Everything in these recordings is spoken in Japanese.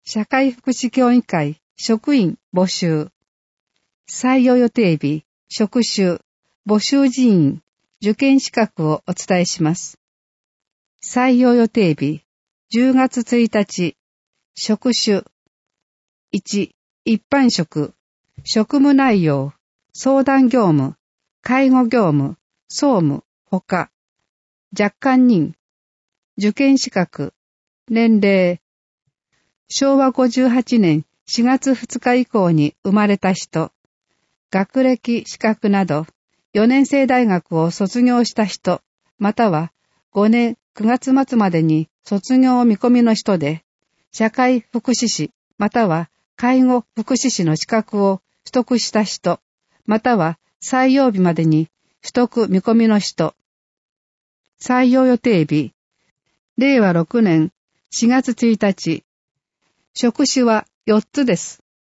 社会福祉協議会職員募集。採用予定日、職種、募集人員、受験資格をお伝えします。採用予定日、10月1日、職種。1、一般職、職務内容、相談業務、介護業務、総務、ほか。若干人、受験資格、年齢。昭和58年4月2日以降に生まれた人、学歴、資格など、4年生大学を卒業した人、または5年9月末までに卒業見込みの人で、社会福祉士、または介護福祉士の資格を取得した人、または採用日までに取得見込みの人。採用予定日、令和6年4月1日。職種は4つです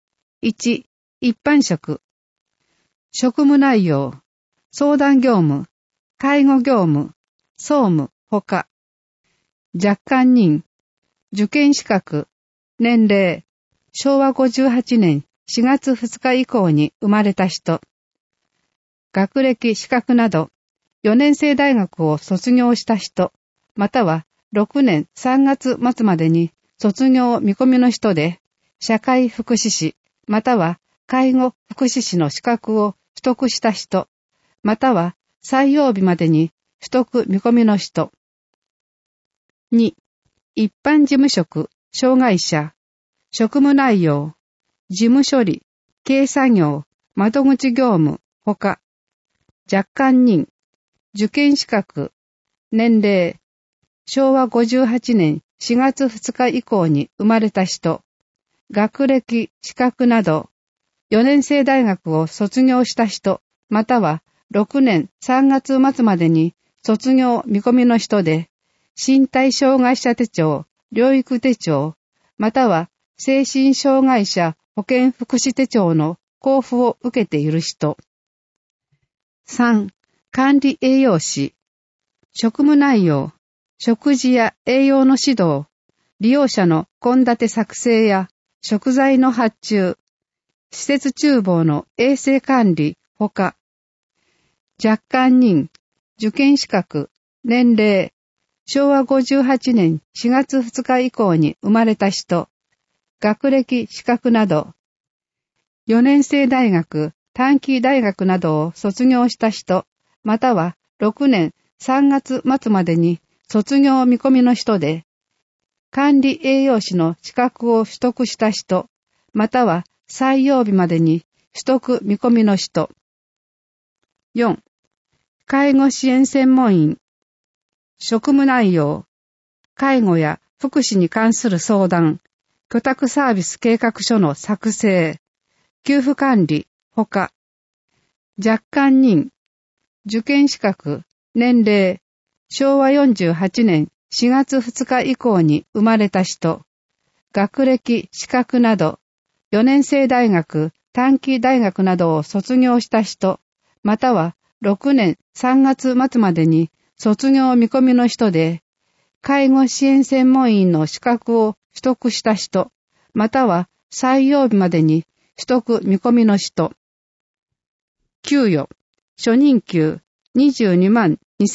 。1、一般職。職務内容、相談業務、介護業務、総務、ほか。若干人、受験資格、年齢、昭和58年4月2日以降に生まれた人。学歴、資格など、4年生大学を卒業した人、または6年3月末までに卒業見込みの人で、社会福祉士、または介護福祉士の資格を取得した人、または採用日までに取得見込みの人。2、一般事務職、障害者、職務内容、事務処理、経作業、窓口業務、ほか。若干人、受験資格、年齢、昭和58年4月2日以降に生まれた人、学歴、資格など、4年生大学を卒業した人、または6年3月末までに卒業見込みの人で、身体障害者手帳、療育手帳、または精神障害者保健福祉手帳の交付を受けている人。3、管理栄養士、職務内容、食事や栄養の指導、利用者の献立作成や食材の発注、施設厨房の衛生管理、ほか。若干人、受験資格、年齢、昭和58年4月2日以降に生まれた人、学歴、資格など、4年生大学、短期大学などを卒業した人、または6年3月末までに卒業見込みの人で、管理栄養士の資格を取得した人、または採用日までに取得見込みの人。4、介護支援専門員、職務内容、介護や福祉に関する相談、居宅サービス計画書の作成、給付管理、ほか。若干人、受験資格、年齢、昭和48年4月2日以降に生まれた人、学歴、資格など、4年生大学、短期大学などを卒業した人、または6年3月末までに卒業見込みの人で、介護支援専門員の資格を取得した人、または採用日までに取得見込みの人。給与、初任給22万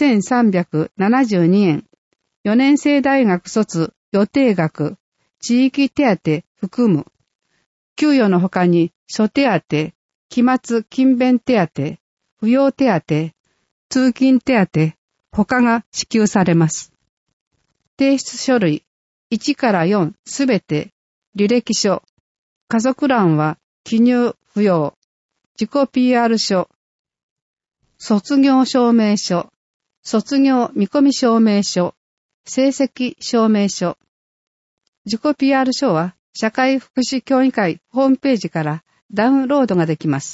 2372円。4年生大学卒予定額、地域手当含む。給与のほかに諸手当、期末勤勉手当、扶養手当、通勤手当、他が支給されます。提出書類、1から4すべて、履歴書、家族欄は記入不要、自己 PR 書、卒業証明書、卒業見込み証明書、成績証明書。自己 PR 書は社会福祉協議会ホームページからダウンロードができます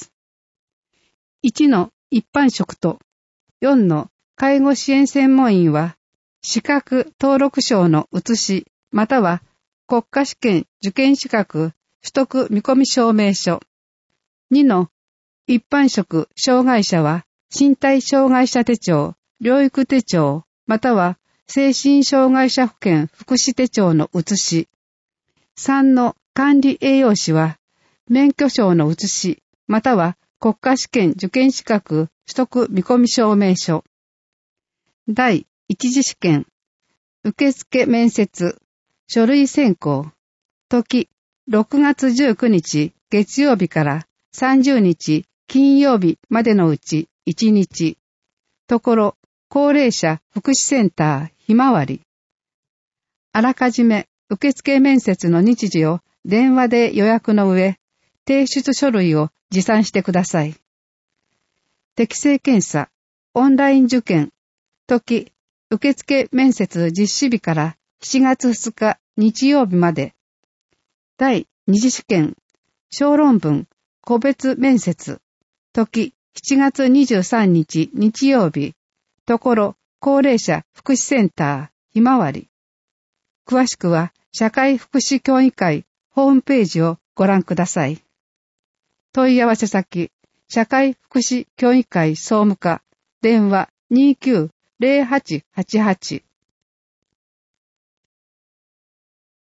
。1の一般職と4の介護支援専門員は資格登録証の写しまたは国家試験受験資格取得見込み証明書。2の一般職障害者は身体障害者手帳、療育手帳または精神障害者保健福祉手帳の写し。 3の管理栄養士は、免許証の写し、または国家試験受験資格取得見込み証明書。第一次試験、受付面接、書類選考。時、6月19日月曜日から30日金曜日までのうち1日。ところ、高齢者福祉センターひまわり。あらかじめ受付面接の日時を電話で予約の上、提出書類を持参してください。適正検査、オンライン受験。時、受付面接実施日から7月2日日曜日まで。第二次試験、小論文、個別面接。時、7月23日日曜日。ところ、高齢者福祉センターひまわり。詳しくは、社会福祉協議会ホームページをご覧ください。問い合わせ先、社会福祉協議会総務課、電話29-0888